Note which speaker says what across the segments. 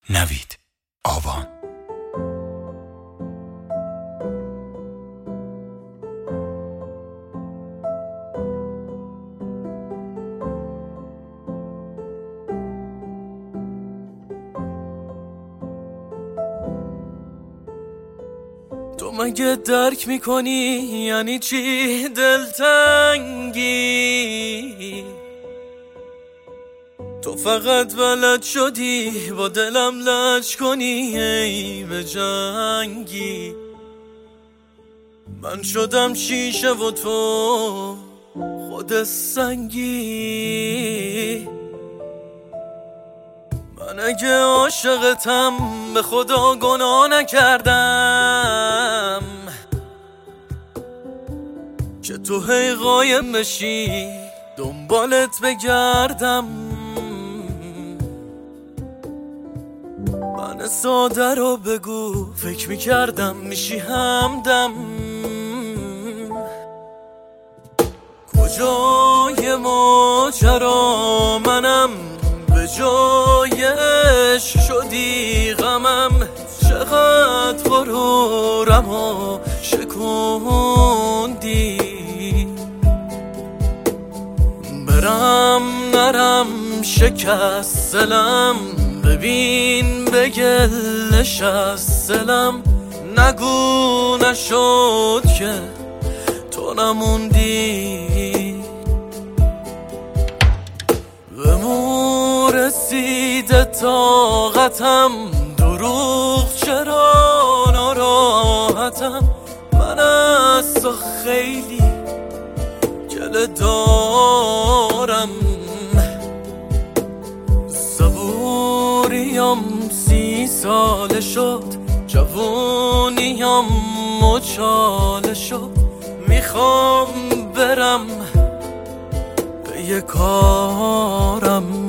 Speaker 1: نوید آوان.
Speaker 2: تو مگه درک میکنی یعنی چی دلتنگی؟ تو فقط بلد شدی با دلم لج کنی ای به جنگی. من شدم شیشه و تو خود سنگی. من اگه عاشقتم به خدا گناه نکردم که تو هی قایم بشی دنبالت بگردم. من ساده رو بگو فکر میکردم میشی همدم. کجای ماجرا منم به جای عشق شدی غمم. چقدر غرورم و شکوندی. برم نرم شکست دلم ببین به گلش از دلم. نگو نشد که تو نموندی. به مو رسیده طاقتم دروغ چرا ناراحتم. من از تو خیلی گله دارم. صبوریم 30 ساله شد جوونیم مچاله شد. میخوام برم به یه کارم.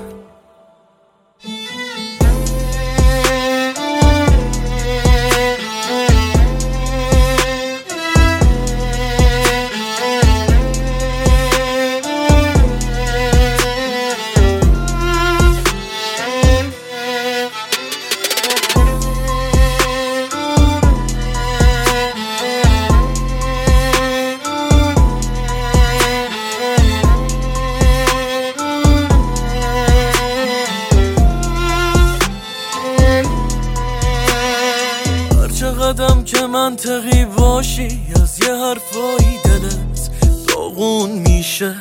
Speaker 2: چقدرم که منطقی باشی از یه حرفایی دلت داغون میشه.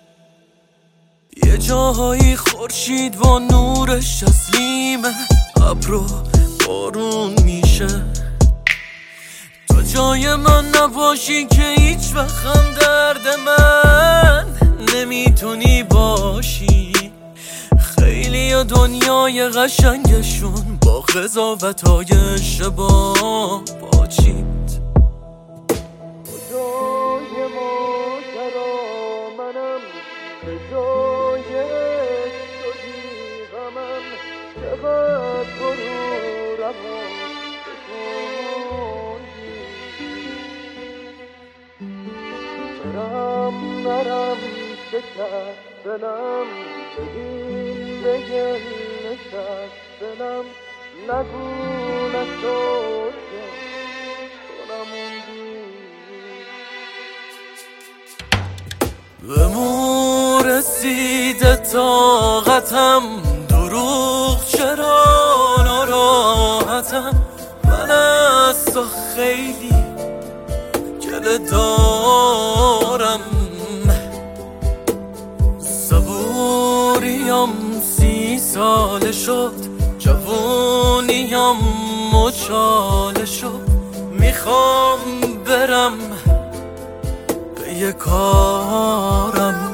Speaker 2: یه جاهایی خورشید با نورش تسلیم ابرو بارون میشه. تو جای من نباشی که هیچ وقتم درد من نمیتونی باشی. خیلی دنیای قشنگشون با قضاوت‌های اشتباه پاچید. کجای ماجرا منم به جای عشق شدی غمم. چقدر غرورم و شکوندی. برم نرم شکست دلم ببین بگل نشست دلم. نگو نشد که تو نموندی. به مو رسیده طاقتم دروغ چرا ناراحتم. من از تو خیلی گله دارم. صبوریم 30 ساله شد جوونیم مچاله شد. میخوام برم به یه کارم.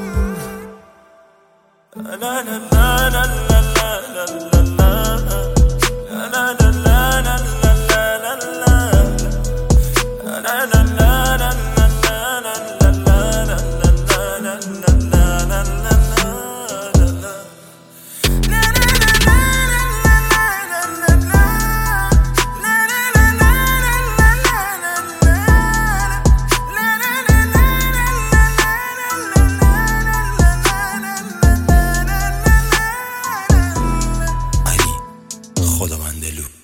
Speaker 1: خداوند لو.